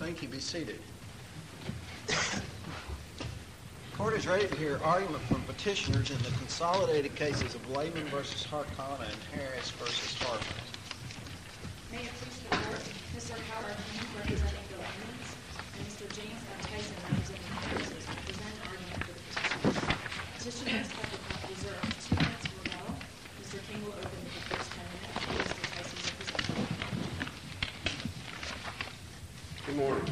Thank you. Be seated. The court is ready to hear argument from petitioners in the consolidated cases of Lehman v. Harkana and Harris v. Harper. May it please the court, Mr. Howard King representing the Lehmans and Mr. James M. Tyson representing the Harrises will present argument for the petitioners. Petitioners have reserved 2 minutes for rebuttal. Mr. King will open with the first 10 minutes and Mr. Tyson will present. Good morning.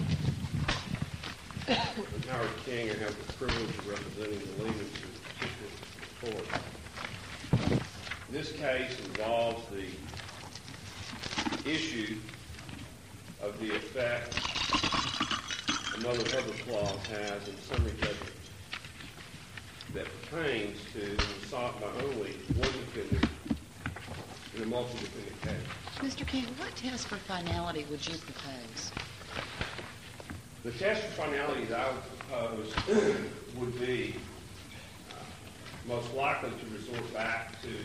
I'm Howard King. I have the privilege of representing the Lehmans in the petition court. This case involves the issue of the effect the Mother Hubbard Clause has in summary judgment that pertains to sought by only one defendant in a multi-defendant case. Mr. King, what test for finality would you propose? The test for finality that I would propose would be most likely to resort back to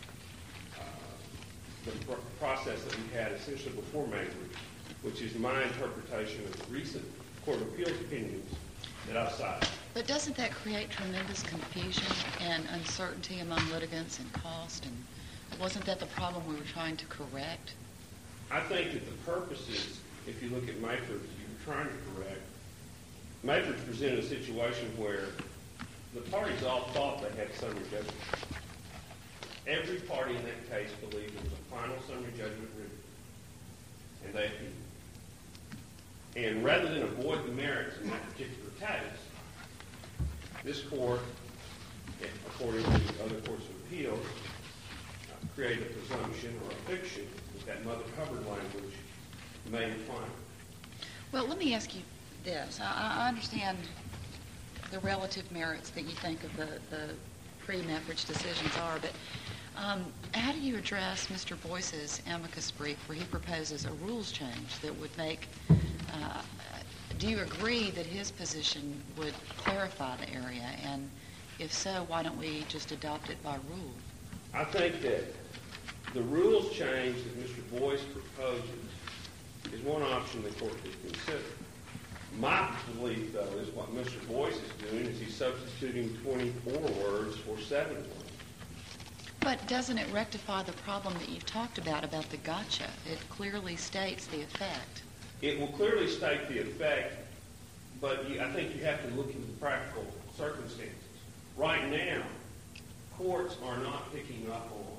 the process that we had essentially before Mabry, which is my interpretation of the recent Court of Appeals opinions that I've cited. But doesn't that create tremendous confusion and uncertainty among litigants and cost? And wasn't that the problem we were trying to correct? I think that the purpose is, if you look at Mabry, you were trying to correct. Mabry presented a situation where the parties all thought they had summary judgment. Every party in that case believed it was a final summary judgment written, and they appealed. And rather than avoid the merits in that particular case, this court, according to other courts of appeals, created a presumption or a fiction that Mother Hubbard language made final. Well, let me ask you this. I understand the relative merits that you think of the pre-Meffridge decisions are, but how do you address Mr. Boyce's amicus brief where he proposes a rules change that would make, do you agree that his position would clarify the area? And if so, why don't we just adopt it by rule? I think that the rules change that Mr. Boyce proposes is one option the court could consider. My belief, though, is what Mr. Boyce is doing is he's substituting 24 words for 7 words. But doesn't it rectify the problem that you talked about the gotcha? It clearly states the effect. It will clearly state the effect, but I think you have to look into the practical circumstances. Right now, courts are not picking up on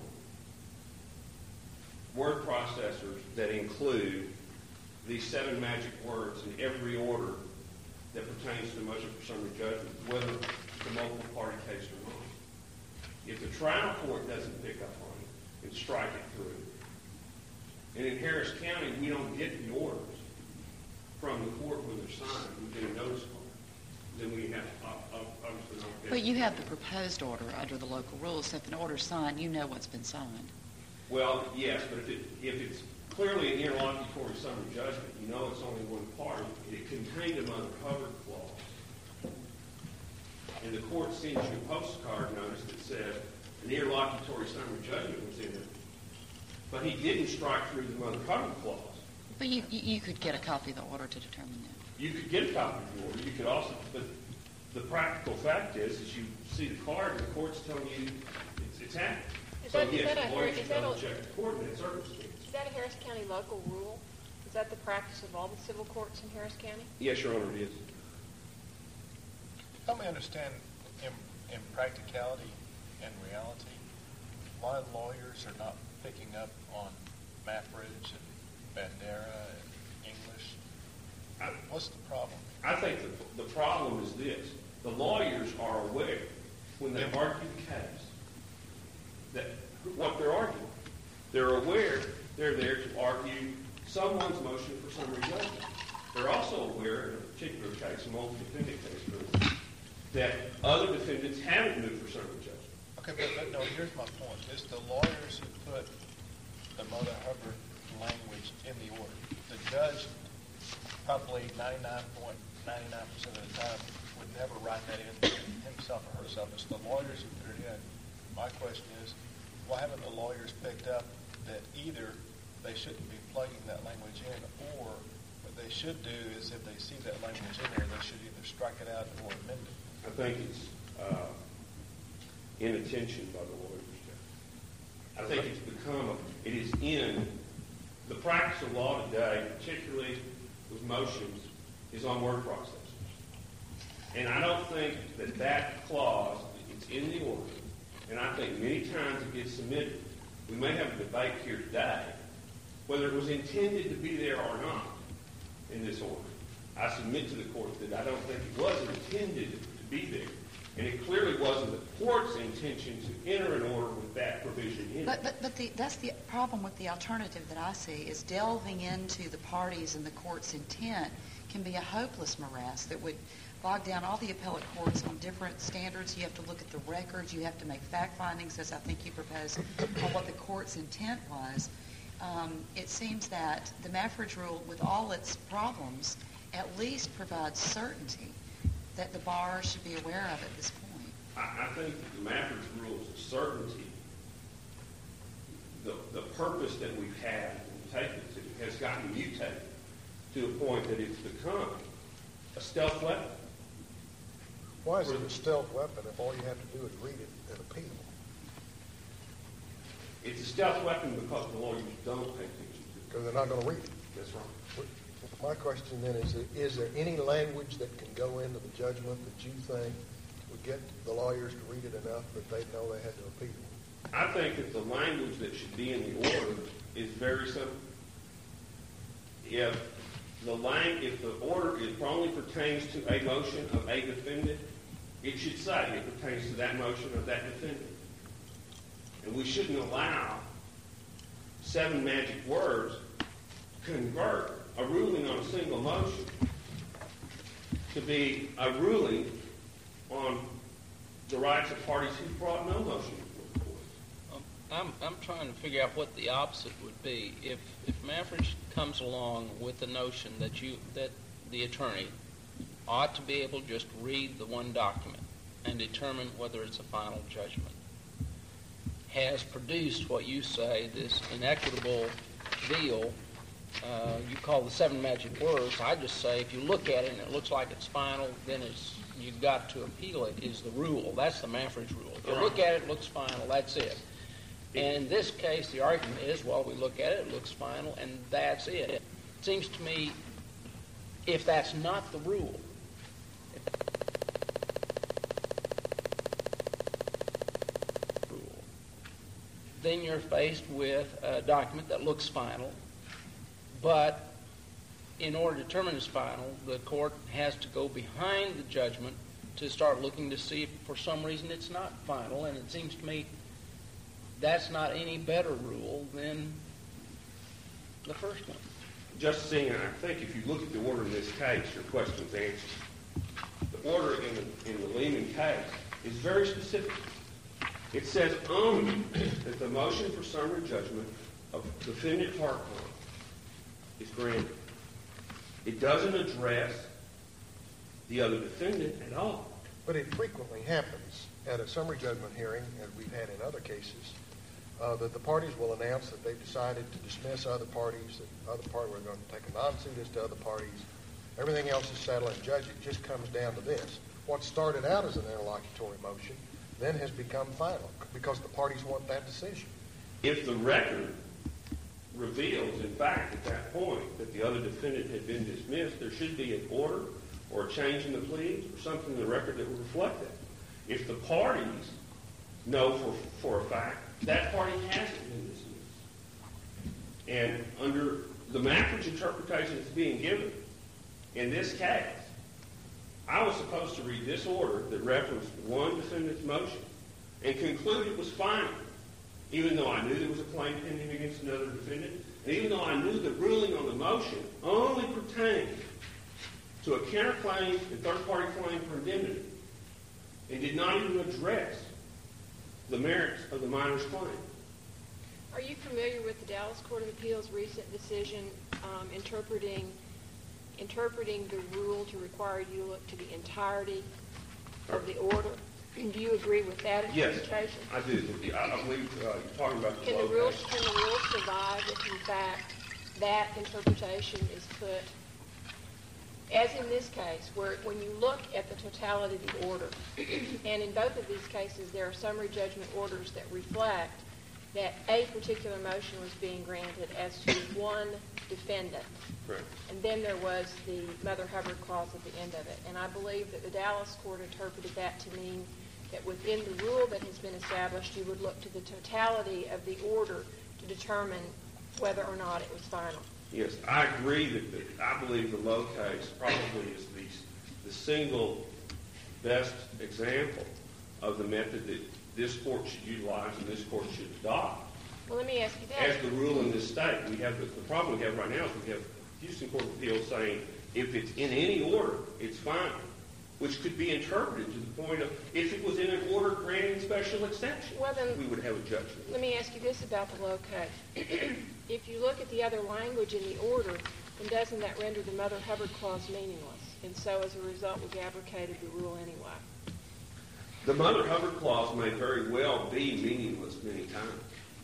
word processors that include these 7 magic words in every order that pertains to motion for summary judgment, whether it's a multiple party case or not. If the trial court doesn't pick up on it and strike it through, and in Harris County we don't get the orders from the court when they're signed, we get a notice card, then we have obviously not get it. But you have the proposed order under the local rules. So if an order's signed, you know what's been signed. Well, yes, but if it's clearly an interlocutory summary judgment, you know it's only one party. It contained a Mother Hubbard clause. And the court sends you a postcard notice that says an interlocutory summary judgment was in it. But he didn't strike through the Mother Hubbard clause. But you could get a copy of the order to determine that. You could get a copy of the order. You could also, but the practical fact is you see the card and the court's telling you it's happening. Is that a Harris County local rule? Is that the practice of all the civil courts in Harris County? Yes, Your Honor, it is. Help me understand in practicality and reality why lawyers are not picking up on Meffridge and Bandera and English. What's the problem? I think the problem is this. The lawyers are aware when they argue the case that what they're arguing. They're aware they're there to argue someone's motion for summary judgment. They're also aware, in a particular case, a multi-defendant case, that other defendants haven't moved for summary judgment. Okay, but no, here's my point. It's the lawyers who put the Mother Hubbard language in the order. The judge, probably 99.99% of the time, would never write that in himself or herself. It's the lawyers who put it in. My question is, why haven't the lawyers picked up that either they shouldn't be plugging that language in or they should do is if they see that language in there, they should either strike it out or amend it. I think it's inattention by the lawyers. I think it's become, it is in the practice of law today, particularly with motions, is on word processors. And I don't think that that clause, it's in the order, and I think many times it gets submitted. We may have a debate here today whether it was intended to be there or not in this order. I submit to the court that I don't think it was intended to be there. And it clearly wasn't the court's intention to enter an order with that provision in it. But that's the problem with the alternative that I see, is delving into the parties and the court's intent can be a hopeless morass that would bog down all the appellate courts on different standards. You have to look at the records. You have to make fact findings, as I think you proposed, on what the court's intent was. It seems that the Maffridge rule, with all its problems, at least provides certainty that the bar should be aware of at this point. I think that the Maffridge rule's certainty, the purpose that we've had and taken to, has gotten mutated to a point that it's become a stealth weapon. Why is it a stealth weapon if all you have to do is read it and appeal? It's a stealth weapon because the lawyers don't pay attention to it. Because they're not going to read it. That's right. My question then is there any language that can go into the judgment that you think would get the lawyers to read it enough that they know they had to appeal? I think that the language that should be in the order is very simple. If the order only pertains to a motion of a defendant, it should say it pertains to that motion of that defendant. And we shouldn't allow 7 magic words to convert a ruling on a single motion to be a ruling on the rights of parties who brought no motion before the court. I'm trying to figure out what the opposite would be. If Maffridge comes along with the notion that the attorney ought to be able to just read the one document and determine whether it's a final judgment, has produced what you say, this inequitable deal, you call the 7 magic words. I just say if you look at it and it looks like it's final, then you've got to appeal it, is the rule. That's the Maffridge rule. If you look at it, it looks final, that's it. And in this case, the argument is, well, we look at it, it looks final, and that's it. It seems to me, if that's not the rule, then you're faced with a document that looks final, but in order to determine it's final, the court has to go behind the judgment to start looking to see if for some reason it's not final, and it seems to me that's not any better rule than the first one. Justice Singh, I think if you look at the order in this case, your question's answered. The order in the Lehman case is very specific. It says only that the motion for summary judgment of defendant Harkon is granted. It doesn't address the other defendant at all. But it frequently happens at a summary judgment hearing, as we've had in other cases, that the parties will announce that they've decided to dismiss other parties, that other parties are going to take a non-suit as to other parties. Everything else is settled, and judge, it just comes down to this. What started out as an interlocutory motion then has become final because the parties want that decision. If the record reveals, in fact, at that point, that the other defendant had been dismissed, there should be an order or a change in the pleadings or something in the record that would reflect that. If the parties know for a fact that party hasn't been dismissed, and under the Maffridge interpretation that's being given in this case, I was supposed to read this order that referenced one defendant's motion and conclude it was final, even though I knew there was a claim pending against another defendant, and even though I knew the ruling on the motion only pertained to a counterclaim and third-party claim for indemnity, and did not even address the merits of the minor's claim. Are you familiar with the Dallas Court of Appeals' recent decision interpreting the rule to require you to look to the entirety of the order? And do you agree with that interpretation? Yes, I do. I believe you're talking about the Can the rule survive if, in fact, that interpretation is put as in this case, where when you look at the totality of the order, and in both of these cases there are summary judgment orders that reflect that a particular motion was being granted as to one defendant. Correct. And then there was the Mother Hubbard clause at the end of it. And I believe that the Dallas court interpreted that to mean that within the rule that has been established, you would look to the totality of the order to determine whether or not it was final. Yes, I agree that I believe the Lowe case probably is the single best example of the method that this court should utilize and this court should adopt. Well, let me ask you that. As the rule in this state, we have the problem we have right now is we have Houston Court of Appeals saying if it's in any order, it's final, which could be interpreted to the point of if it was in an order granting special exception, Well, then, we would have a judgment. let me ask you this about the Lowe case. If you look at the other language in the order, then doesn't that render the Mother Hubbard clause meaningless? And so as a result, we've abrogated the rule anyway. The Mother Hubbard clause may very well be meaningless many times.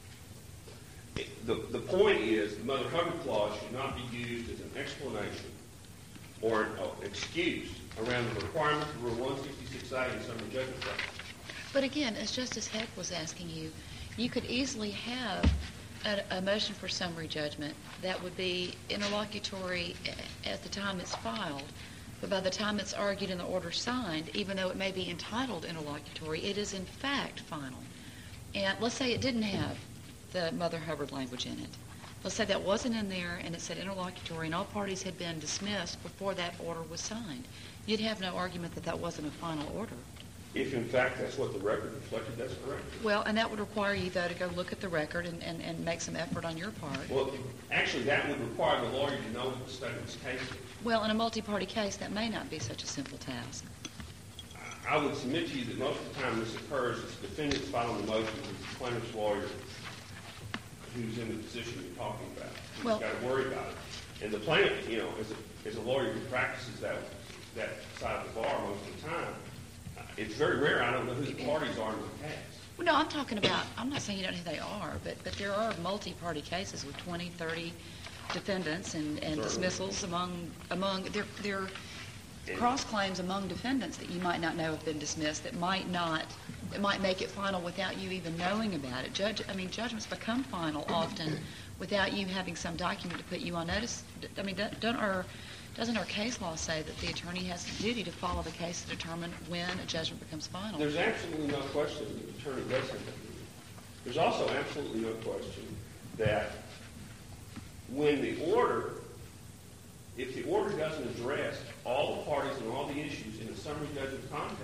The point is the Mother Hubbard clause should not be used as an explanation or an excuse around the requirements of Rule 166A and summary judgment process. But again, as Justice Heck was asking you, you could easily have a motion for summary judgment that would be interlocutory at the time it's filed, but by the time it's argued and the order signed, even though it may be entitled interlocutory, it is in fact final. And let's say it didn't have the Mother Hubbard language in it. Let's say that wasn't in there and it said interlocutory and all parties had been dismissed before that order was signed. You'd have no argument that that wasn't a final order. If, in fact, that's what the record reflected, that's correct. Well, and that would require you, though, to go look at the record and make some effort on your part. Well, actually, that would require the lawyer to know what the statement's case is. Well, in a multi-party case, that may not be such a simple task. I would submit to you that most of the time this occurs is the defendant's filing the motion with the plaintiff's lawyer who's in the position you're talking about, who's got to worry about it. And the plaintiff, you know, as a lawyer who practices that side of the bar most of the time, it's very rare. I don't know who the parties are in the past. Well, no, I'm talking about, I'm not saying you don't know who they are, but there are multi-party cases with 20, 30 defendants and dismissals among there are cross-claims among defendants that you might not know have been dismissed that might make it final without you even knowing about it. Judgments become final often without you having some document to put you on notice. I mean, doesn't our case law say that the attorney has the duty to follow the case to determine when a judgment becomes final? There's absolutely no question that the attorney does have that duty. There's also absolutely no question that when if the order doesn't address all the parties and all the issues in the summary judgment context,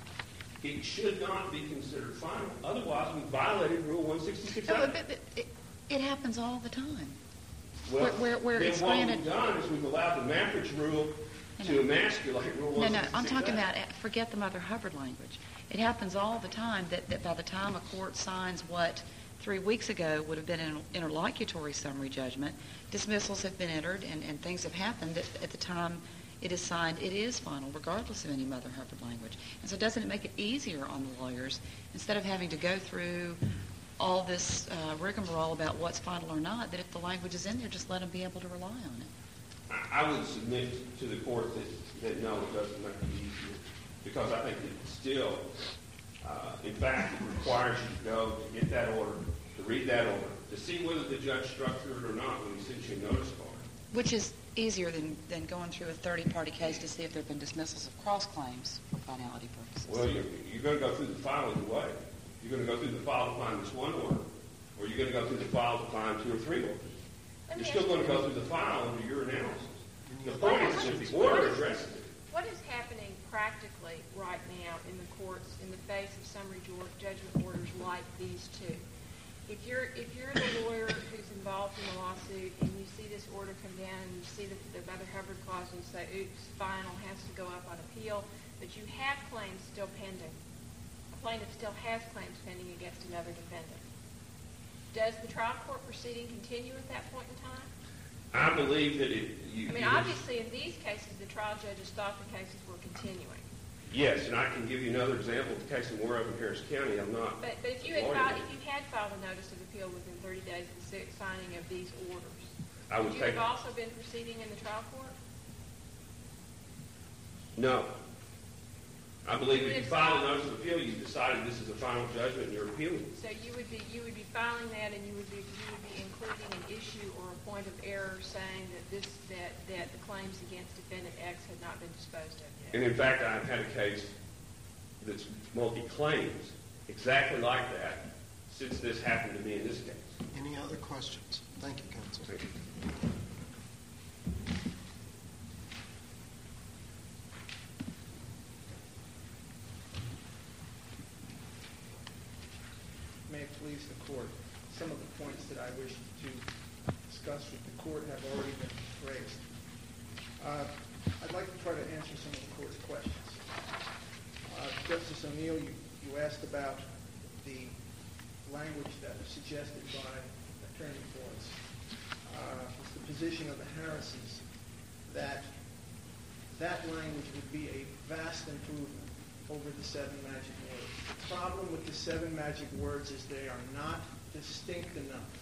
it should not be considered final. Otherwise, we violated Rule 166. No, but it happens all the time. Well, where then it's what granted, we've done is we've allowed the Maffridge rule to emasculate Rule 166. No, I'm talking about, forget the Mother Hubbard language. It happens all the time that by the time a court signs what 3 weeks ago would have been an interlocutory summary judgment, dismissals have been entered and things have happened that at the time it is signed, it is final, regardless of any Mother Hubbard language. And so doesn't it make it easier on the lawyers, instead of having to go through all this rigmarole about what's final or not, that if the language is in there, just let them be able to rely on it? I would submit to the court that no, it doesn't make it easier, because I think it still, in fact, it requires you to go to get that order, to read that order, to see whether the judge structured it or not when he sends you a notice card. Which is easier than going through a 30-party case to see if there have been dismissals of cross-claims for finality purposes. Well, you're going to go through the file either way. You're going to go through the file to find this one order, or you're going to go through the file to find 2 or 3 orders. You're still going to go through the file under your analysis. The point is if the order addresses it. What is happening practically right now in the courts in the face of summary judgment orders like these two? If you're the lawyer who's involved in a lawsuit and you see this order come down and you see the Mother Hubbard clause and you say, oops, final, has to go up on appeal, but you have claims still pending. A plaintiff still has claims pending against another defendant. Does the trial court proceeding continue at that point in time? I believe that obviously in these cases the trial judges thought the cases were continuing. Yes, and I can give you another example of the case I'm aware of in Harris County. I'm not. But if you had filed a notice of appeal within 30 days of the signing of these orders, would you have also been proceeding in the trial court? No. I believe if you file a notice of appeal, you've decided this is a final judgment and you're appealing. So you would be filing that, and you would be including an issue or a point of error saying that the claims against defendant X had not been disposed of yet. And in fact, I've had a case that's multi-claims exactly like that since this happened to me in this case. Any other questions? Thank you, counsel. Thank you. May it please the court, some of the points that I wish to discuss with the court have already been raised. I'd like to try to answer some of the court's questions. Justice O'Neill, you asked about the language that was suggested by Attorney Boyce. It's the position of the Harrises that language would be a vast improvement over the 7 magic words. The problem with the 7 magic words is they are not distinct enough.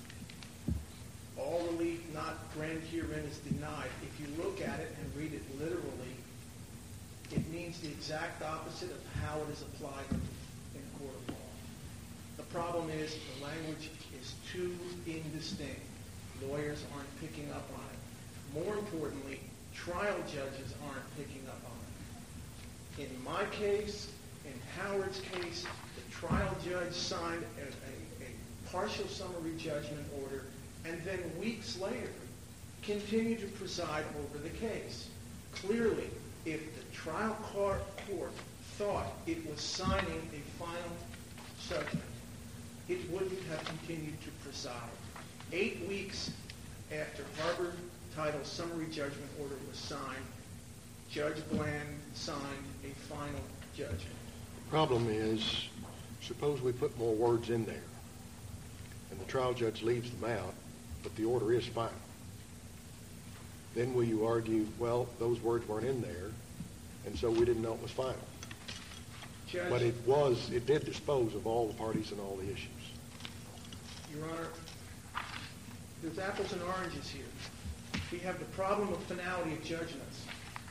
All relief not granted herein is denied. If you look at it and read it literally, it means the exact opposite of how it is applied in a court of law. The problem is the language is too indistinct. Lawyers aren't picking up on it. More importantly, trial judges aren't picking up on it. In my case, in Howard's case, the trial judge signed a partial summary judgment order and then weeks later continued to preside over the case. Clearly, if the trial court thought it was signing a final judgment, it wouldn't have continued to preside. 8 weeks after Harbor Title summary judgment order was signed, Judge Bland signed a final judgment. The problem is, suppose we put more words in there, and the trial judge leaves them out, but the order is final. Then will you argue, well, those words weren't in there, and so we didn't know it was final? Judge, But it did dispose of all the parties and all the issues. Your Honor, there's apples and oranges here. We have the problem of finality of judgments.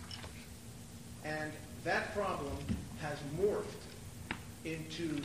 And that problem has morphed into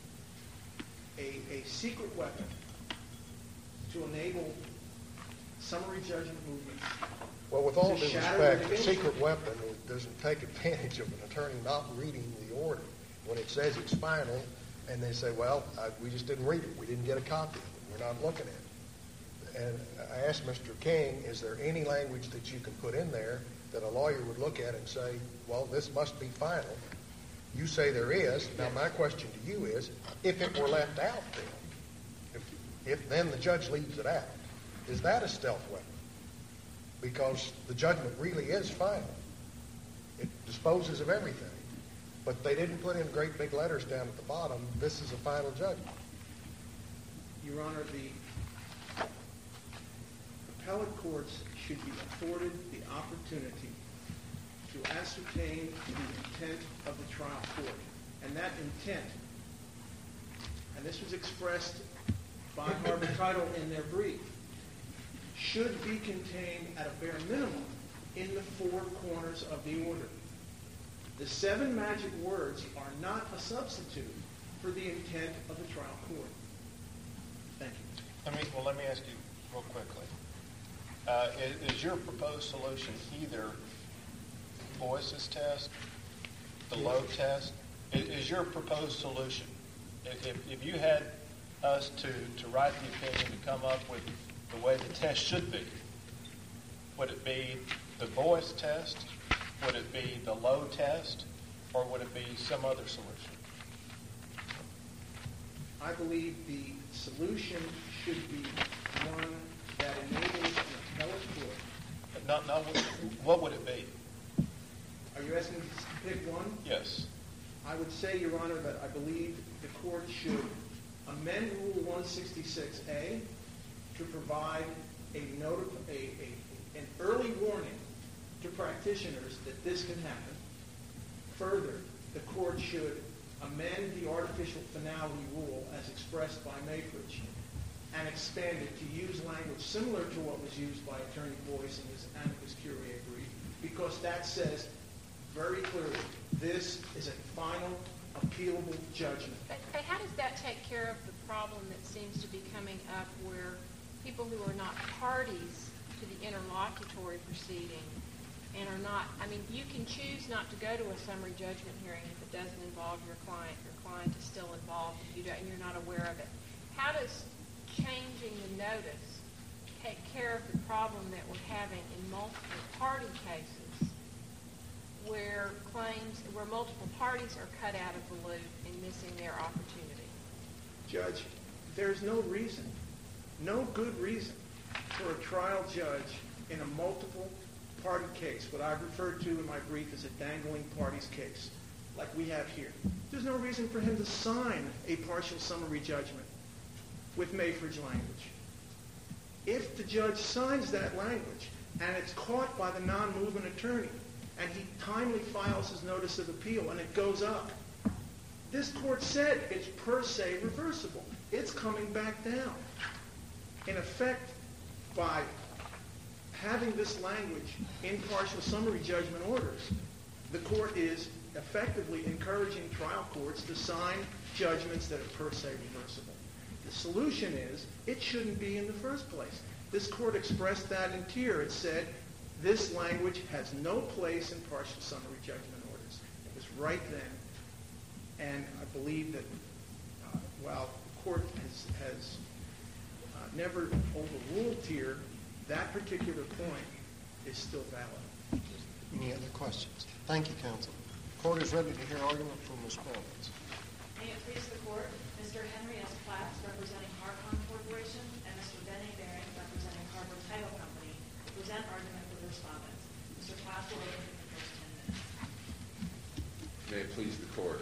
a secret weapon to enable summary judgment movements. Well, with all to due shatter respect, the litigation. secret weapon doesn't take advantage of an attorney not reading the order. When it says it's final, and they say, well, we just didn't read it. We didn't get a copy of it. We're not looking at it. And I asked Mr. King, is there any language that you can put in there that a lawyer would look at and say, well, this must be final? You say there is. Now, my question to you is, if it were left out then, if then the judge leaves it out, is that a stealth weapon? Because the judgment really is final. It disposes of everything. But they didn't put in great big letters down at the bottom, this is a final judgment. Your Honor, the appellate courts should be afforded the opportunity to ascertain the intent of the trial court. And that intent, and this was expressed by Harbor Title in their brief, should be contained at a bare minimum in the 4 corners of the order. The 7 magic words are not a substitute for the intent of the trial court. Thank you. Let me ask you real quickly. Is your proposed solution either Boyce's test, the Lowe test? Is your proposed solution, if you had us to write the opinion to come up with the way the test should be, would it be the Boyce test? Would it be the Lowe test? Or would it be some other solution? I believe the solution should be one that enables an appellate court. What would it be? Are you asking to pick one? Yes. I would say, Your Honor, that I believe the court should amend Rule 166A to provide an early warning to practitioners that this can happen. Further, the court should amend the artificial finality rule as expressed by Mayfridge and expand it to use language similar to what was used by Attorney Boyce in his amicus curiae brief, because that says very clearly, this is a final appealable judgment. But how does that take care of the problem that seems to be coming up where people who are not parties to the interlocutory proceeding and are not, I mean, you can choose not to go to a summary judgment hearing if it doesn't involve your client. Your client is still involved and you're not aware of it. How does changing the notice take care of the problem that we're having in multiple party cases where multiple parties are cut out of the loop and missing their opportunity? Judge, there's no reason, no good reason for a trial judge in a multiple party case, what I've referred to in my brief as a dangling parties case, like we have here. There's no reason for him to sign a partial summary judgment with Mayford's language. If the judge signs that language and it's caught by the non-movement attorney and he timely files his notice of appeal and it goes up, this court said it's per se reversible. It's coming back down. In effect, by having this language in partial summary judgment orders, the court is effectively encouraging trial courts to sign judgments that are per se reversible. The solution is it shouldn't be in the first place. This court expressed that in Tier. It said this language has no place in partial summary judgment orders. It was right then, and I believe that while the court has never overruled Tier, that particular point is still valid. Any other questions? Thank you, counsel. Court is ready to hear argument from Ms. Collins. May it please the court, Mr. Henry S. Platts, representing Harcon Corporation, and Mr. Benny Baring, representing Harbor Title Company, present argument for the respondents. Mr. Platts will open for the first 10 minutes. May it please the court.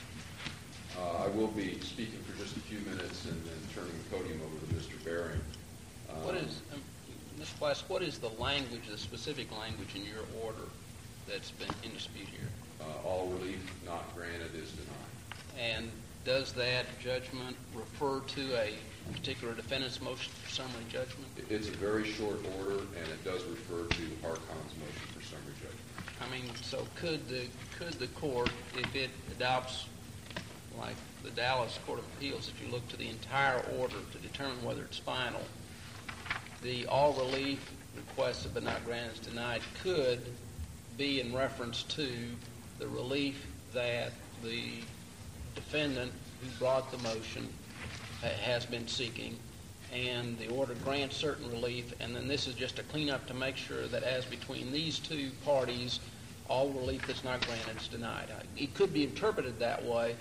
I will be speaking for just a few minutes and then turning the podium over to Mr. Baring. Mr. Platts, what is the language, the specific language in your order that's been in dispute here? All relief not granted is denied. And does that judgment refer to a particular defendant's motion for summary judgment? It's a very short order, and it does refer to Harcon's motion for summary judgment. I mean, so could the court, if it adopts, like the Dallas Court of Appeals, if you look to the entire order to determine whether it's final, the all relief requested but not granted is denied could be in reference to the relief that the defendant who brought the motion has been seeking, and the order grants certain relief, and then this is just a cleanup to make sure that as between these two parties, all relief that's not granted is denied. It could be interpreted that way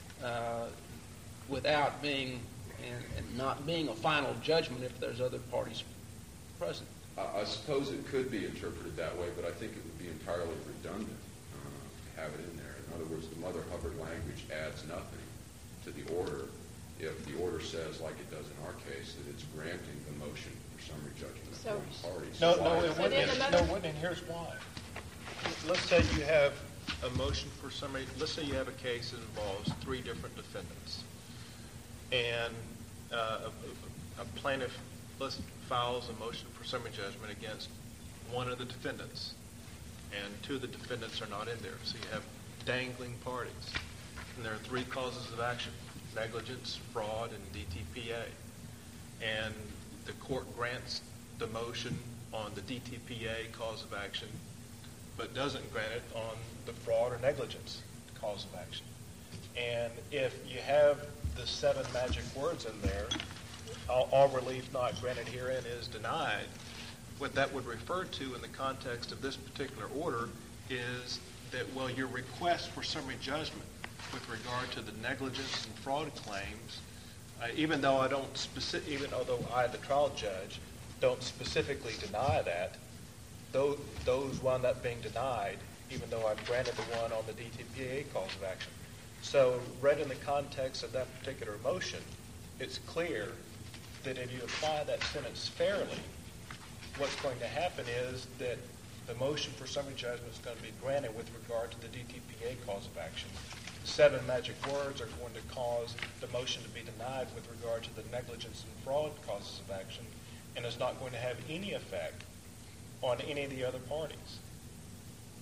without being and not being a final judgment if there's other parties present. I suppose it could be interpreted that way, but I think it would be entirely redundant to have it in there. In other words, the Mother Hubbard language adds nothing to the order if the order says, like it does in our case, that it's granting the motion for summary judgment of one party. No, it wouldn't, and here's why. Let's say you have a motion for summary. Let's say you have a case that involves 3 different defendants, and a plaintiff files a motion for summary judgment against one of the defendants, and 2 of the defendants are not in there. So you have dangling parties, and there are 3 causes of action: negligence, fraud, and DTPA. And the court grants the motion on the DTPA cause of action, but doesn't grant it on the fraud or negligence cause of action. And if you have the 7 magic words in there, all relief not granted herein is denied, what that would refer to in the context of this particular order is that, well, your request for summary judgment with regard to the negligence and fraud claims, even though I, the trial judge, don't specifically deny that, those wound up being denied, even though I've granted the one on the DTPA cause of action. So read in the context of that particular motion, it's clear that if you apply that sentence fairly, what's going to happen is that the motion for summary judgment is going to be granted with regard to the DTPA cause of action. 7 magic words are going to cause the motion to be denied with regard to the negligence and fraud causes of action, and is not going to have any effect on any of the other parties.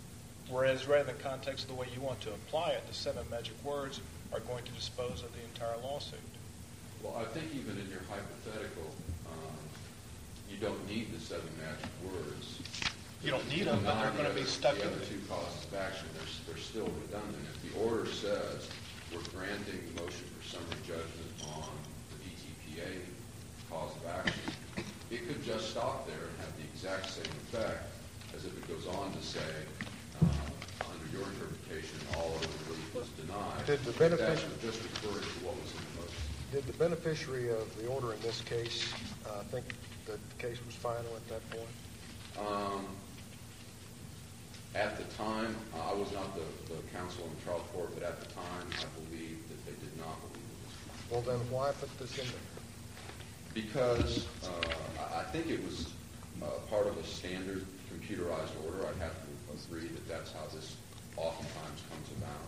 Whereas read in the context of the way you want to apply it, the 7 magic words are going to dispose of the entire lawsuit. Well, I think even in your hypothetical, you don't need the 7 magic words. You don't need them, but they're going to be stuck The in other it. 2 causes of action, they're still redundant. If the order says we're granting the motion for summary judgment on the DTPA cause of action, it could just stop there and have the exact same effect as if it goes on to say, under your interpretation, all other relief is denied. Did the That's just referring to what was in the motion. Did the beneficiary of the order in this case think that the case was final at that point? At the time, I was not the counsel in the trial court, but at the time, I believe that they did not believe it was final. Well, then why put this in there? Because I think it was part of a standard computerized order. I'd have to agree that that's how this oftentimes comes about.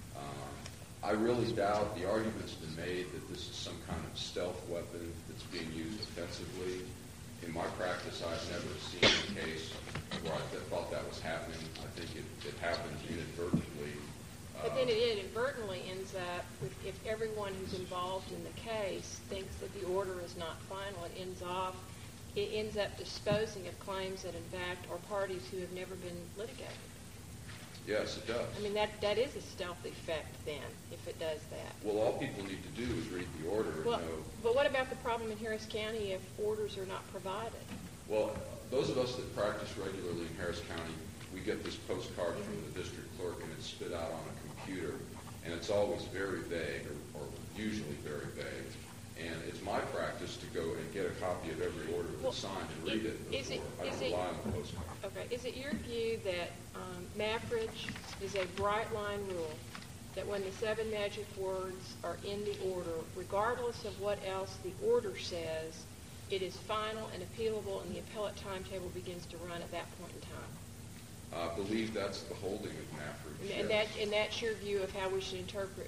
I really doubt the argument's been made that this is some kind of stealth weapon that's being used offensively. In my practice, I've never seen a case where I thought that was happening. I think it happened inadvertently. But then it inadvertently ends up with, if everyone who's involved in the case thinks that the order is not final, it ends up disposing of claims that in fact are parties who have never been litigated. Yes, it does. I mean, that is a stealth effect then, if it does that. Well, all people need to do is read the order and Well, know. but what about the problem in Harris County if orders are not provided? Well, those of us that practice regularly in Harris County, we get this postcard from the district clerk and it's spit out on a computer, and it's always very vague, or usually very vague. And it's my practice to go and get a copy of every order that's signed and read it before. I don't rely on the postcard. Okay, is it your view that Maffridge is a bright line rule that when the 7 magic words are in the order, regardless of what else the order says, it is final and appealable and the appellate timetable begins to run at that point in time? I believe that's the holding of Maffridge. And that's your view of how we should interpret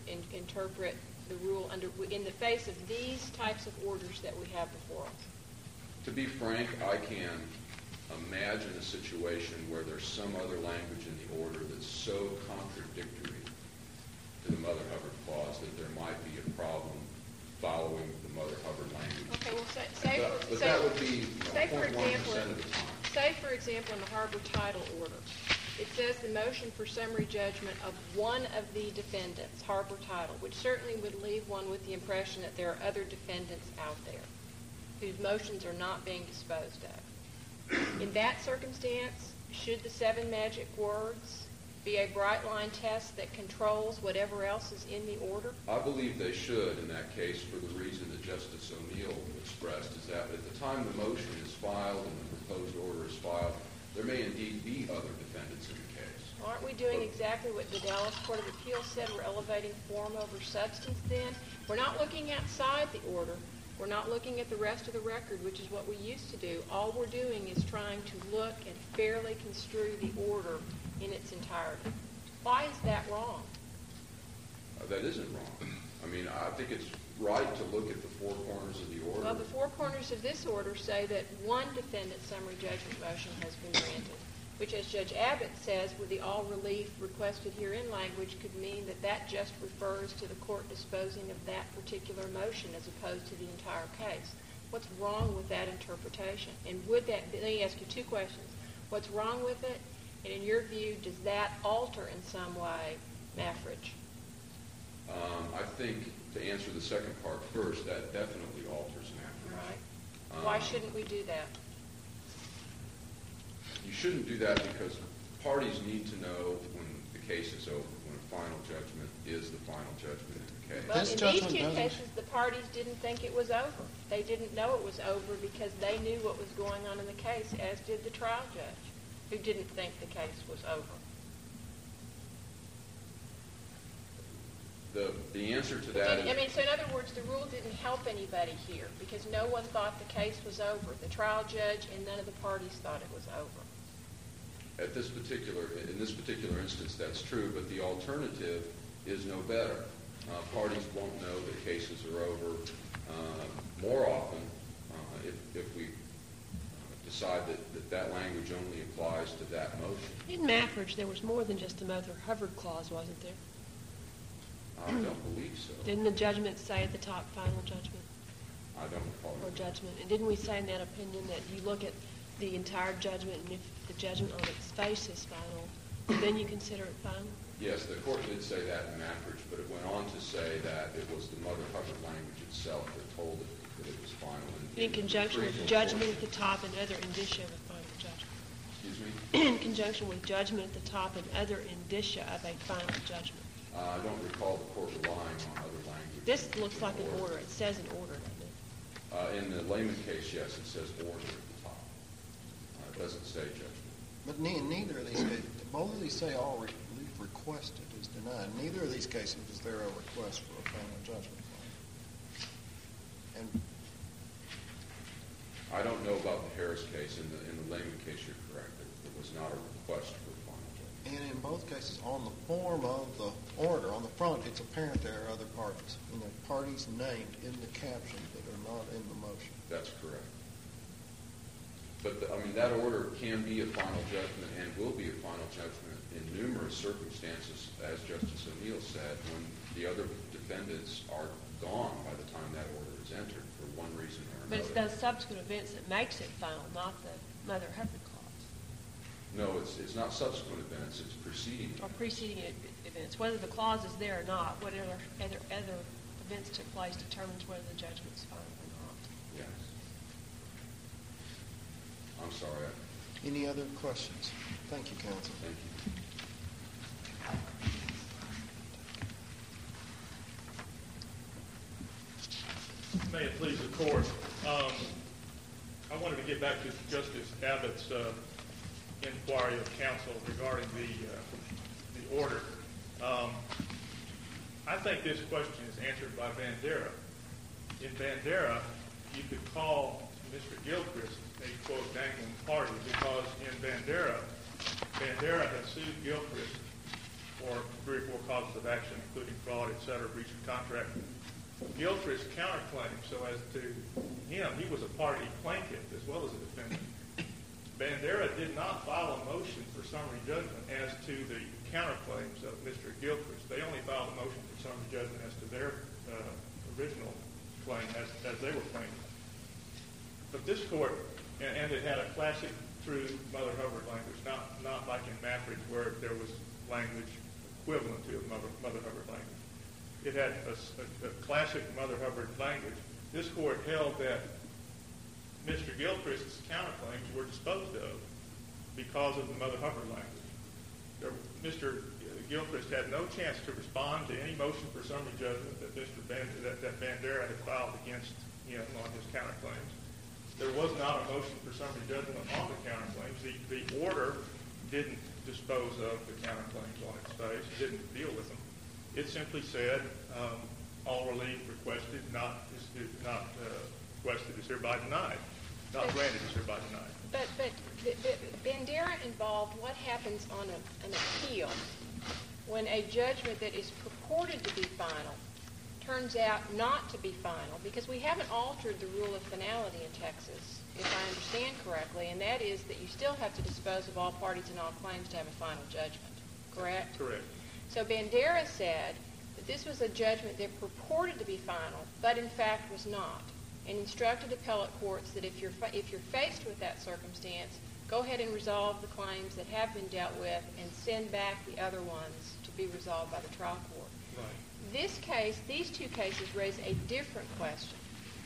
the rule in the face of these types of orders that we have before us? To be frank, I can imagine a situation where there's some other language in the order that's so contradictory to the Mother Hubbard clause that there might be a problem following the Mother Hubbard language. Okay, well, that would be 0.1% of the time. Say, for example, in the Harbor Title Order, it says the motion for summary judgment of one of the defendants, Harbor Title, which certainly would leave one with the impression that there are other defendants out there whose motions are not being disposed of. In that circumstance, should the 7 magic words be a bright line test that controls whatever else is in the order? I believe they should in that case for the reason that Justice O'Neill expressed, is that at the time the motion is filed and the proposed order is filed, there may indeed be other defendants in the case. Aren't we doing exactly what the Dallas Court of Appeals said? We're elevating form over substance then? We're not looking outside the order. We're not looking at the rest of the record, which is what we used to do. All we're doing is trying to look and fairly construe the order in its entirety. Why is that wrong? That isn't wrong. I mean, I think it's right to look at the 4 corners of the order. Well, the 4 corners of this order say that one defendant's summary judgment motion has been granted, which, as Judge Abbott says, with the all relief requested herein language, could mean that that just refers to the court disposing of that particular motion as opposed to the entire case. What's wrong with that interpretation? And would that, let me ask you 2 questions. What's wrong with it? And in your view, does that alter in some way Maffridge? I think, to answer the second part first, that definitely alters Maffridge. Right. Why shouldn't we do that? You shouldn't do that because parties need to know when the case is over, when a final judgment is the final judgment in the case. Well, in these 2 cases, the parties didn't think it was over. They didn't know it was over because they knew what was going on in the case, as did the trial judge, who didn't think the case was over. The answer to that is... I mean, so in other words, the rule didn't help anybody here because no one thought the case was over. The trial judge and none of the parties thought it was over. In this particular instance, that's true, but the alternative is no better. Parties won't know that cases are over. More often, if we decide that language only applies to that motion. In Maffridge, there was more than just a Mother Hubbard clause, wasn't there? I don't believe so. Didn't the judgment say at the top, final judgment I don't recall. or judgment? And didn't we say in that opinion that you look at the entire judgment, and if the judgment on its face is final, then you consider it final? Yes, the court did say that in Maffridge, but it went on to say that it was the Mother Hubbard language itself that told it that it was final. In conjunction with judgment at the top and other indicia of a final judgment. Excuse me? In conjunction with judgment at the top and other indicia of a final judgment. I don't recall the court relying on other language. This looks like an order. It says an order, doesn't it? In the Layman case, yes, it says order at the top. It doesn't say judgment. But neither of these cases, both of these say all relief requested is denied. Neither of these cases is there a request for a final judgment claim. And I don't know about the Harris case. In the Layman case, you're correct. It was not a request for a final judgment. And in both cases, on the form of the order, on the front, it's apparent there are other parties. And there are parties named in the caption that are not in the motion. That's correct. But, that order can be a final judgment and will be a final judgment in numerous circumstances, as Justice O'Neill said, when the other defendants are gone by the time that order is entered for one reason or But another. it's those subsequent events that makes it final, not the Mother Hubbard clause. No, it's not subsequent events. It's preceding Or events. preceding events. Whether the clause is there or not, whatever other events took place determines whether the judgment's final or not. Yes. I'm sorry. Any other questions? Thank you, counsel. Thank you. May it please the court. I wanted to get back to Justice Abbott's inquiry of counsel regarding the order. I think this question is answered by Bandera. In Bandera, you could call Mr. Gilchrist a, quote, dangling party because in Bandera has sued Gilchrist for 3 or 4 causes of action, including fraud, et cetera, breach of contract. Gilchrist counterclaimed so as to him, he was a party plaintiff as well as a defendant. Bandera did not file a motion for summary judgment as to the counterclaims of Mr. Gilchrist. They only filed a motion for summary judgment as to their original claim as they were claiming. But this court, and it had a classic true Mother Hubbard language, not like in Maffridge where there was language equivalent to Mother Hubbard language. It had a classic Mother Hubbard language. This court held that Mr. Gilchrist's counterclaims were disposed of because of the Mother Hubbard language. Mr. Gilchrist had no chance to respond to any motion for summary judgment that that Bandera had filed against him on his counterclaims. There was not a motion for summary judgment on the counterclaims. The order didn't dispose of the counterclaims on its face. It didn't deal with them. It simply said all relief requested, not requested is hereby denied. Not granted is hereby denied. But Bandera involved what happens on an appeal when a judgment that is purported to be final turns out not to be final, because we haven't altered the rule of finality in Texas, if I understand correctly, and that is that you still have to dispose of all parties and all claims to have a final judgment. Correct? Correct. So Bandera said that this was a judgment that purported to be final, but in fact was not, and instructed appellate courts that if you're faced with that circumstance, go ahead and resolve the claims that have been dealt with and send back the other ones to be resolved by the trial court. Right. These two cases raise a different question,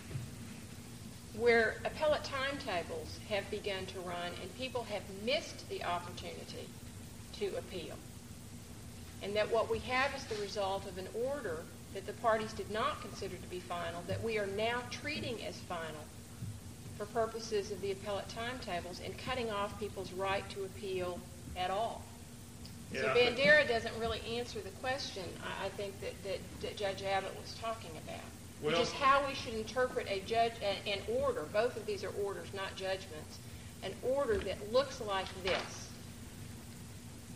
where appellate timetables have begun to run and people have missed the opportunity to appeal. And that what we have is the result of an order that the parties did not consider to be final, that we are now treating as final for purposes of the appellate timetables and cutting off people's right to appeal at all. Yeah, So Bandera doesn't really answer the question, I think, that Judge Abbott was talking about, which is how we should interpret an order. Both of these are orders, not judgments. An order that looks like this.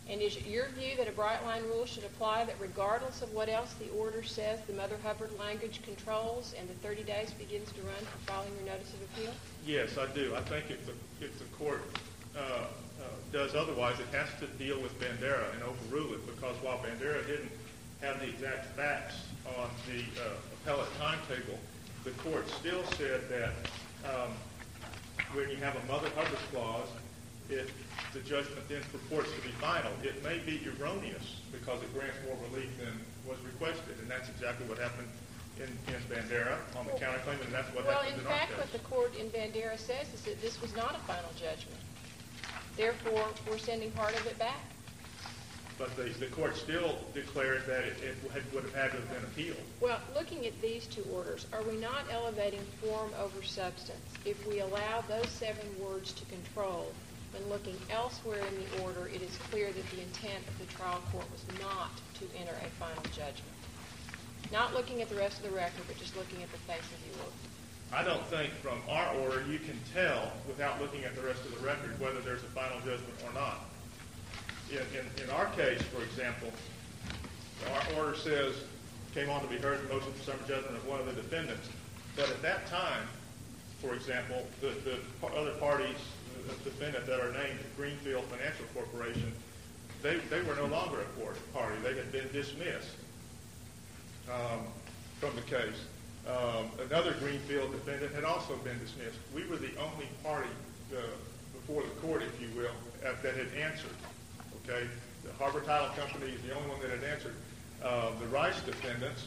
And is it your view that a bright line rule should apply that regardless of what else the order says, the Mother Hubbard language controls and the 30 days begins to run for filing your notice of appeal? Yes, I do. I think if the court does otherwise, it has to deal with Bandera and overrule it, because while Bandera didn't have the exact facts on the appellate timetable, the court still said that when you have a Mother Hubbard clause, if the judgment then purports to be final, it may be erroneous because it grants more relief than was requested, and that's exactly what happened in Bandera on the counterclaim, and that's what happened in our case. Well, in fact, what the court in Bandera says is that this was not a final judgment. Therefore, we're sending part of it back. But the court still declared that it would have had to have been appealed. Well, looking at these two orders, are we not elevating form over substance if we allow those 7 words to control? When looking elsewhere in the order, it is clear that the intent of the trial court was not to enter a final judgment. Not looking at the rest of the record, but just looking at the face of the order. I don't think from our order you can tell, without looking at the rest of the record, whether there's a final judgment or not. In our case, for example, our order says, came on to be heard, the motion for summary judgment of one of the defendants. But at that time, for example, the other parties, the defendant that are named Greenfield Financial Corporation, they were no longer a party. They had been dismissed from the case. Another Greenfield defendant had also been dismissed. We were the only party before the court, if you will, that had answered. Okay, the Harbor Title Company is the only one that had answered. The Rice defendants,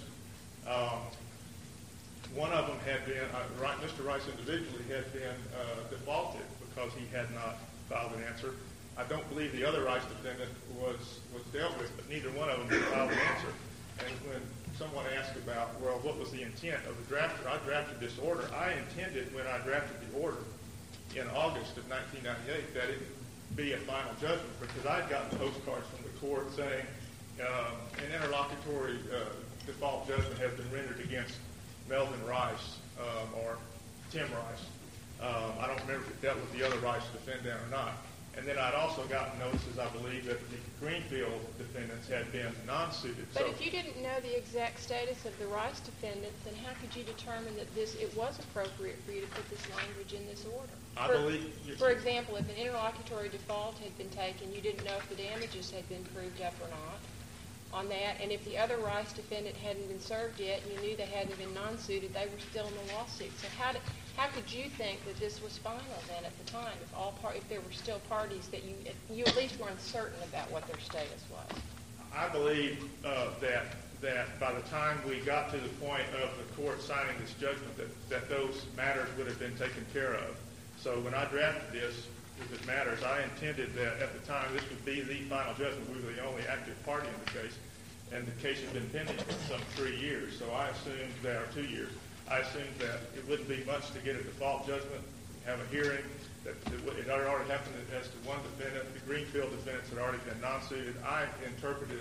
one of them had been, Mr. Rice individually had been defaulted because he had not filed an answer. I don't believe the other Rice defendant was dealt with, but neither one of them had filed an answer. And when someone asked about, well, what was the intent of the drafter, I drafted this order. I intended when I drafted the order in August of 1998 that it be a final judgment, because I had gotten postcards from the court saying an interlocutory default judgment has been rendered against Melvin Rice or Tim Rice. I don't remember if it dealt with the other Rice defendant or not. And then I'd also gotten notices, I believe, that the Greenfield defendants had been non-suited. But if you didn't know the exact status of the Rice defendants, then how could you determine that it was appropriate for you to put this language in this order? For example, if an interlocutory default had been taken, you didn't know if the damages had been proved up or not on that, and if the other Rice defendant hadn't been served yet and you knew they hadn't been non-suited, they were still in the lawsuit. So how could you think that this was final then at the time, if there were still parties that you at least were uncertain about what their status was? I believe that by the time we got to the point of the court signing this judgment, that those matters would have been taken care of. So when I drafted this, if it matters, I intended that at the time this would be the final judgment. We were the only active party in the case, and the case had been pending for some 3 years. So I assumed that, or 2 years, I assumed that it wouldn't be much to get a default judgment, have a hearing, that it had already happened as to one defendant. The Greenfield defendants had already been non-suited. I intended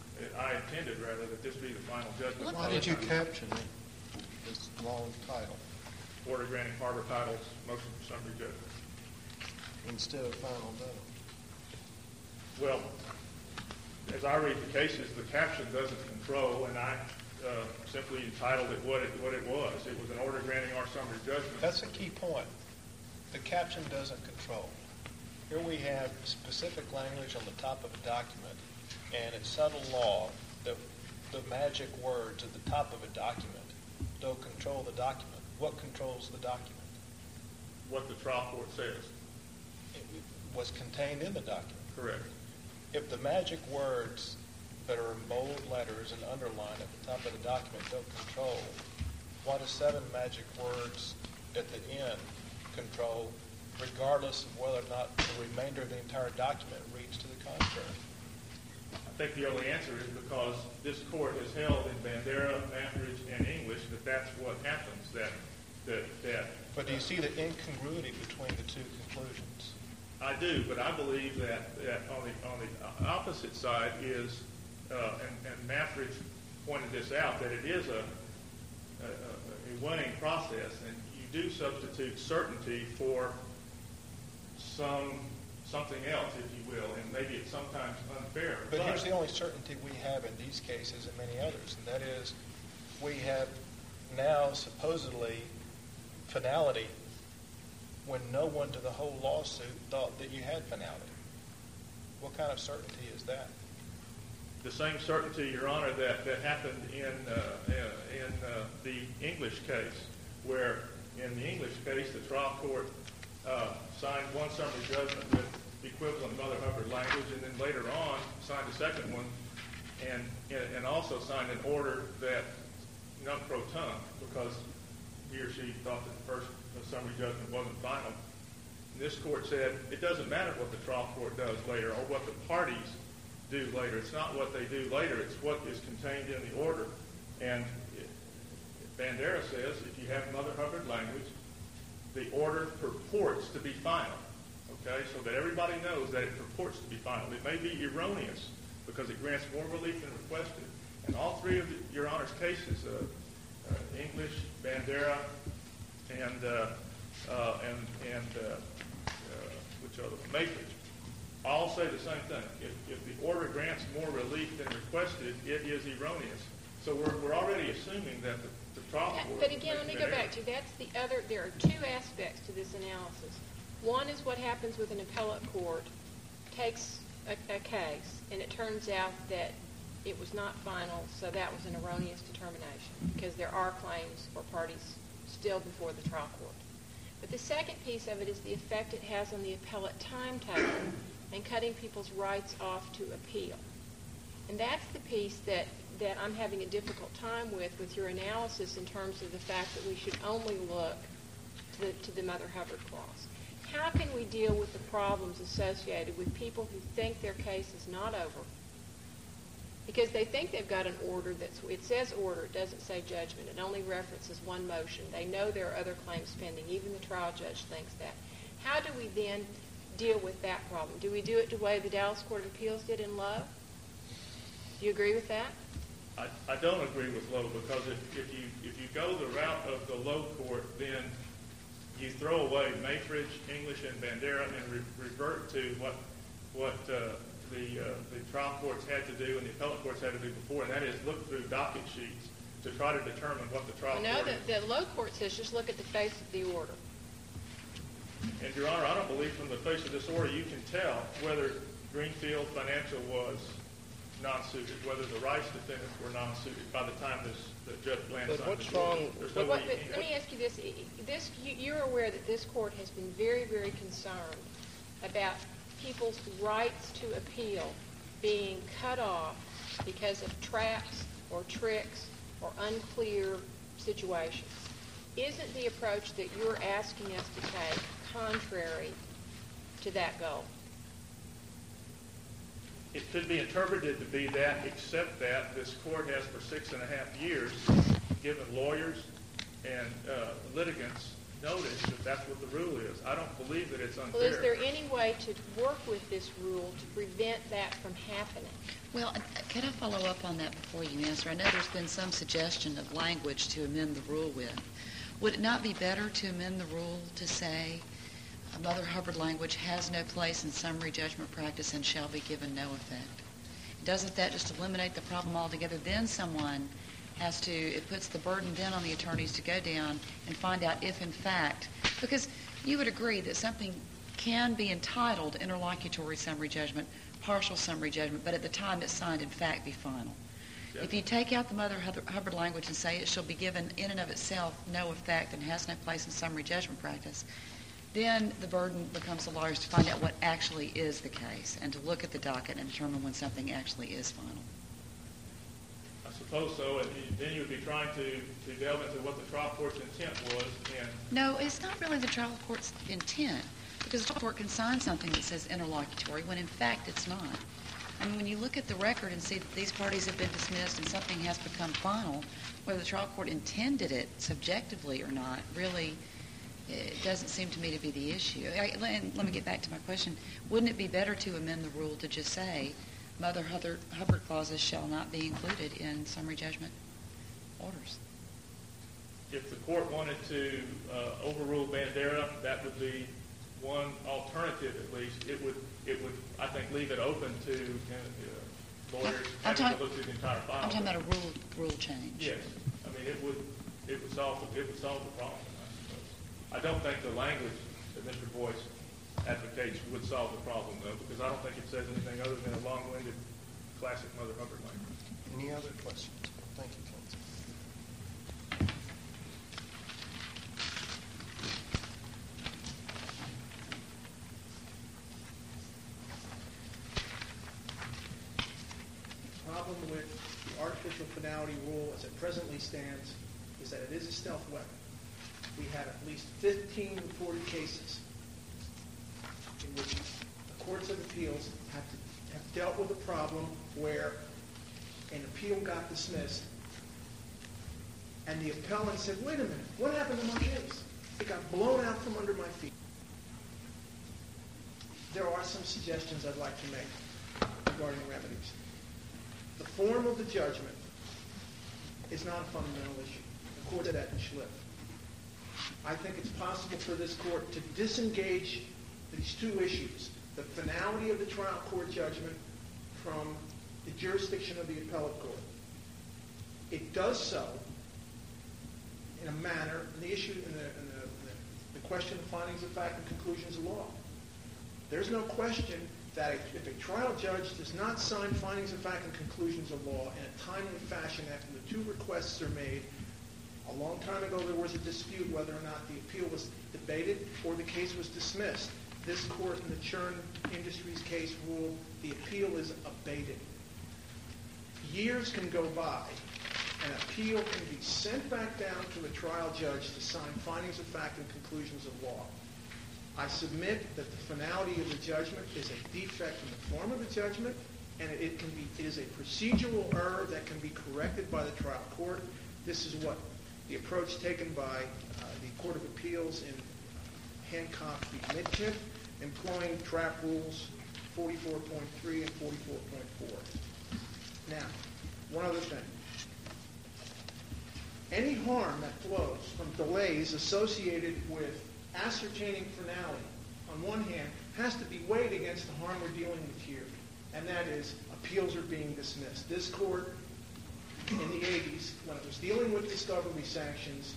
that this be the final judgment. Why did you caption it, this long title, Order granting Harbor Title's motion for summary judgment instead of final judgment? Well, as I read the cases, the caption doesn't control, and I simply entitled it what it was. It was an order granting our summary judgment. That's a key point. The caption doesn't control. Here we have specific language on the top of a document, and it's subtle law that the magic words at the top of a document don't control the document. What controls the document? What the trial court says. It was contained in the document. Correct. If the magic words that are in bold letters and underlined at the top of the document don't control, what do 7 magic words at the end control, regardless of whether or not the remainder of the entire document reads to the contrary? I think the only answer is because this court has held in Bandera, Matheridge, and English that that's what happens. But do you see the incongruity between the two conclusions? I do, but I believe that on the opposite side is, and Matheridge pointed this out, that it is a winning process, and you do substitute certainty for some something else, if you will, and maybe it's sometimes unfair. But here's the only certainty we have in these cases and many others, and that is we have now supposedly finality when no one to the whole lawsuit thought that you had finality. What kind of certainty is that? The same certainty, Your Honor, that happened in the English case, where in the English case the trial court signed one summary judgment with equivalent Mother Hubbard language, and then later on signed a second one, and also signed an order that non pro tonque, because he or she thought that the first summary judgment wasn't final. And this court said it doesn't matter what the trial court does later or what the parties do later. It's not what they do later. It's what is contained in the order. And Bandera says if you have Mother Hubbard language, the order purports to be final. Okay, so that everybody knows that it purports to be final. It may be erroneous because it grants more relief than requested. And all three of Your Honor's cases, English, Bandera, and which other one? Matrix, all say the same thing. If the order grants more relief than requested, it is erroneous. So we're already assuming that the trial court. But again, let me go back to that's the other. There are two aspects to this analysis. One is what happens with an appellate court takes a case, and it turns out that it was not final, so that was an erroneous determination because there are claims or parties still before the trial court. But the second piece of it is the effect it has on the appellate timetable and cutting people's rights off to appeal. And that's the piece that I'm having a difficult time with your analysis in terms of the fact that we should only look to the Mother Hubbard clause. How can we deal with the problems associated with people who think their case is not over because they think they've got an order it says order, it doesn't say judgment, it only references one motion. They know there are other claims pending, even the trial judge thinks that. How do we then deal with that problem? Do we do it the way the Dallas Court of Appeals did in Lowe? Do you agree with that? I don't agree with Lowe because if you go the route of the Lowe court, then you throw away Mayfridge, English, and Bandera and revert to what the trial courts had to do and the appellate courts had to do before, and that is look through docket sheets to try to determine what the trial court No, the Lowe court says just look at the face of the order. And, Your Honor, I don't believe from the face of this order you can tell whether Greenfield Financial was non-suited, whether the Rice defendants were non-suited by the time the Judge Bland signed. But what's wrong? Let me ask you this. You're aware that this court has been very, very concerned about people's rights to appeal being cut off because of traps or tricks or unclear situations. Isn't the approach that you're asking us to take contrary to that goal? It could be interpreted to be that, except that this court has for 6.5 years given lawyers and litigants notice that that's what the rule is. I don't believe that it's unfair. Well, is there any way to work with this rule to prevent that from happening? Well, could I follow up on that before you answer? I know there's been some suggestion of language to amend the rule with. Would it not be better to amend the rule to say Mother Hubbard language has no place in summary judgment practice and shall be given no effect? Doesn't that just eliminate the problem altogether? Then someone has to, it puts the burden then on the attorneys to go down and find out if in fact, because you would agree that something can be entitled interlocutory summary judgment, partial summary judgment, but at the time it's signed in fact be final. Yep. If you take out the Mother Hubbard language and say it shall be given in and of itself no effect and has no place in summary judgment practice, then the burden becomes the lawyers to find out what actually is the case and to look at the docket and determine when something actually is final. I suppose so, and then you would be trying to delve into what the trial court's intent was. And no, it's not really the trial court's intent, because the trial court can sign something that says interlocutory when in fact it's not. I mean, when you look at the record and see that these parties have been dismissed and something has become final, whether the trial court intended it subjectively or not, really, it doesn't seem to me to be the issue. Let me get back to my question. Wouldn't it be better to amend the rule to just say Mother Hubbard clauses shall not be included in summary judgment orders? If the court wanted to overrule Bandera, that would be one alternative at least, it would I think leave it open to lawyers having to look through the entire file. I'm talking about a rule change. Yes, I mean it would solve the problem. I suppose. I don't think the language that Mr. Boyce advocates would solve the problem though, because I don't think it says anything other than a long-winded classic Mother Hubbard language. Any other questions? Thank you, counsel. The problem with the artificial finality rule as it presently stands is that it is a stealth weapon. We have at least 15 reported cases in which the courts of appeals have dealt with a problem where an appeal got dismissed and the appellant said, wait a minute, what happened to my case? It got blown out from under my feet. There are some suggestions I'd like to make regarding remedies. The form of the judgment is not a fundamental issue. The court did that in Schliff. I think it's possible for this court to disengage these two issues, the finality of the trial court judgment from the jurisdiction of the appellate court. It does so in a manner, in the issue, in the question of findings of fact and conclusions of law. There's no question that if a trial judge does not sign findings of fact and conclusions of law in a timely fashion after the two requests are made, a long time ago there was a dispute whether or not the appeal was debated or the case was dismissed. This court in the Churn Industries case ruled the appeal is abated. Years can go by, an appeal can be sent back down to a trial judge to sign findings of fact and conclusions of law. I submit that the finality of the judgment is a defect in the form of the judgment, and it is a procedural error that can be corrected by the trial court. This is what the approach taken by the Court of Appeals in Hancock v. Midkiff, employing TRAP rules 44.3 and 44.4. Now, one other thing. Any harm that flows from delays associated with ascertaining finality, on one hand, has to be weighed against the harm we're dealing with here, and that is appeals are being dismissed. This court, in the 80s, when it was dealing with discovery sanctions,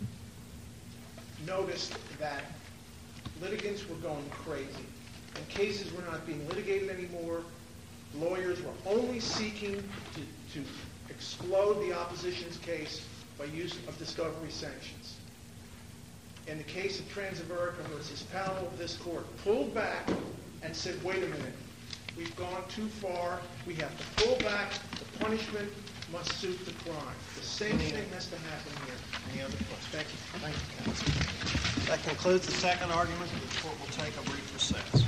noticed that litigants were going crazy, and cases were not being litigated anymore. Lawyers were only seeking to explode the opposition's case by use of discovery sanctions. In the case of Transamerica versus Powell, this court pulled back and said, wait a minute, we've gone too far. We have to pull back. The punishment must suit the crime. The same thing has to happen here. Any other questions? Thank you. Thank you, counsel. That concludes the second argument. The court will take a brief recess.